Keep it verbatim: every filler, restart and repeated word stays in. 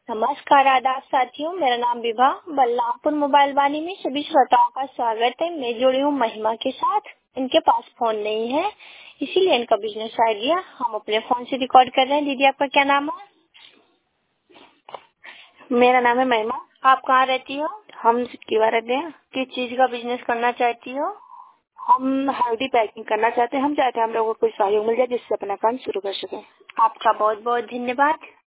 नमस्कार आदाब साथियों, मेरा नाम विभा बल्लामपुर मोबाइल वाणी में सभी श्रोताओं का स्वागत है। मैं जुड़ी हूँ महिमा के साथ। इनके पास फोन नहीं है, इसीलिए इनका बिजनेस आइडिया हम अपने फोन से रिकॉर्ड कर रहे हैं। दीदी, आपका क्या नाम है? मेरा नाम है महिमा। आप कहाँ रहती हो? हम सिक्कीवा रहते हैं। किस चीज का बिजनेस करना चाहती हो? हम हल्दी पैकिंग करना चाहते हैं। हम चाहते हैं हम लोगों को कोई सहयोग मिल जाए जिससे अपना काम शुरू कर सकें। आपका बहुत बहुत धन्यवाद।